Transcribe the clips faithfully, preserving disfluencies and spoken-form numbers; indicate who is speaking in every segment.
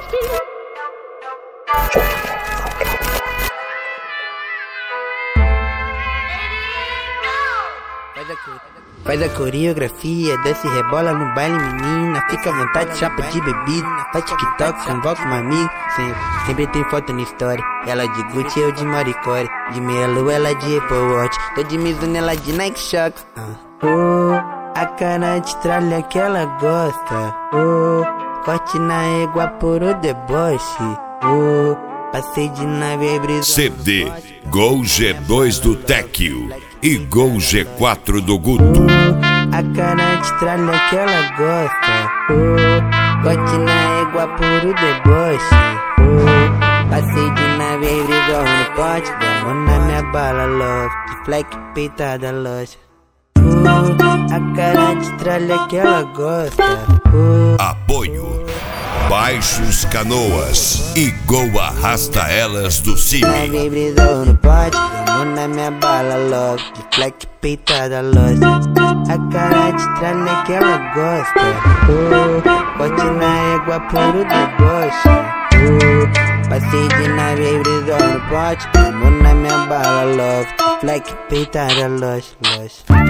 Speaker 1: Faz a coreografia, desce e rebola no baile, menina. Fica à vontade, chapa de bebida. Faz TikTok, convoca uma amiga. Sempre, sempre tem foto na história. Ela de Gucci, eu de Maricore. De meia lua, ela de Apple Watch. Tô de Mizuno, ela de Nike Shox. uh. Oh, a cara de tralha que ela gosta. Oh, corte na égua por o deboche. Oh, passei de nave brisa.
Speaker 2: C D Gol G dois do Tequio e Gol G quatro do Guto.
Speaker 1: Oh, a cara de tralha que ela gosta. Oh, corte na égua por o deboche. Oh, passei de nave brisa no pote. Dá mão na minha bala, love. De fleck peitada, loja. Oh, a cara de tralha que ela gosta. Oh,
Speaker 2: Apoio Baixos Canoas e Gol Arrasta Elas do Cime.
Speaker 1: nave brisou no pote, deu na minha bala logo. De fleck peitada, loja. A cara de tralha que ela gosta. Oh, corte na égua por o deboche. Oh, passei de nave brisou no pote, deu na minha bala logo. De fleck peitada, loja, loja.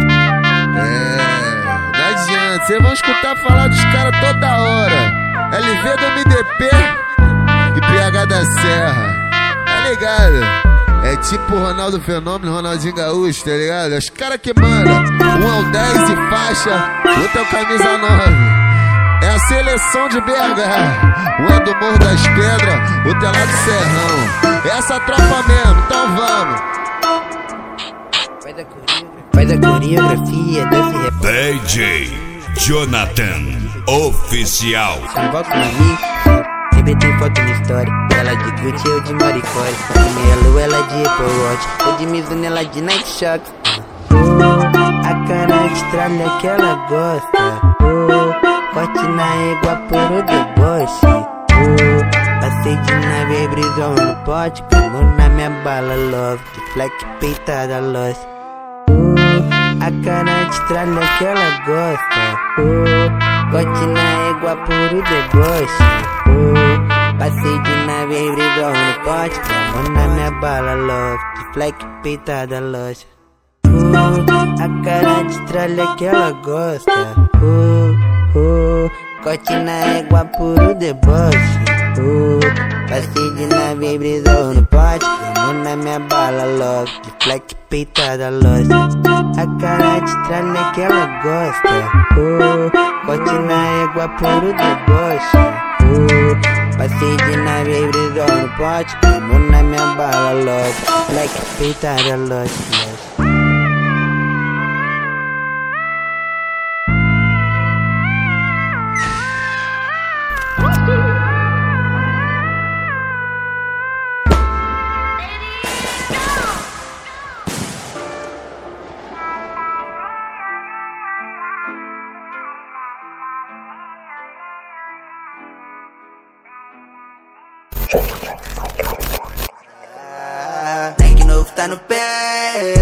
Speaker 3: É, não adianta, vocês vão escutar falar dos caras toda hora. L V do M D P e P H da Serra, tá ligado? É tipo Ronaldo Fenômeno, Ronaldinho Gaúcho, tá ligado? É os caras que mandam. Um é o dez e faixa, outro é o camisa nove. É a seleção de B H. Um é do Morro das Pedras, outro é lá do Serrão. É essa tropa mesmo, então vamos.
Speaker 1: Faz a coreografia, desce e rebola.
Speaker 2: D J Jonathan Oficial.
Speaker 1: Convoca uma amiga. Sempre tem foto na história. Ela de Gucci, eu de Maricore. De meia lua, ela de Apple Watch. Eu de Mizuno, ela de Nike Shox. Oh, a cara de tralha que ela gosta. Oh, corte na égua por o deboche. Oh, passei de nave brisou no pote. Como na minha bala, love. De fleck peitada, loja. Oh, a cara de tralha que ela gosta. Oh, corte na égua por o deboche. Oh, passei de nave brisou no pote. Como na minha bala, love. De fleck peitada, loja. Oh, a cara de tralha que ela gosta. Oh, oh, corte na égua por o deboche. Oh, passei de nave brisou no pote. Como na minha bala, logo. De fleck peitada, loja. A cara de tralha que ela gosta. Oh, corte na égua por o deboche. Oh, passei de nave brisou no pote. Como na minha bala, logo. Fleck peitada, loja, loja.
Speaker 4: Tem que novo tá no pé.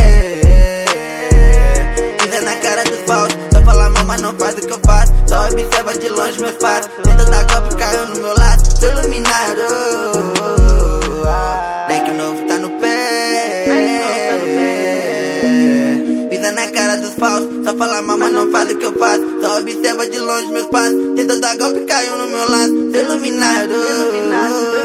Speaker 4: Pisa na cara dos falsos. Só fala mal, mas não faz o que eu faço. Só observa de longe meus passos. Tenta da copa caiu no meu lado. Tô iluminado. Tem que novo tá no pé. Pisa na cara dos falsos. Só fala mal, mas não faz o que eu faço. Só observa de longe meus passos. Tenta da golpe caiu no meu lado. Tô iluminado.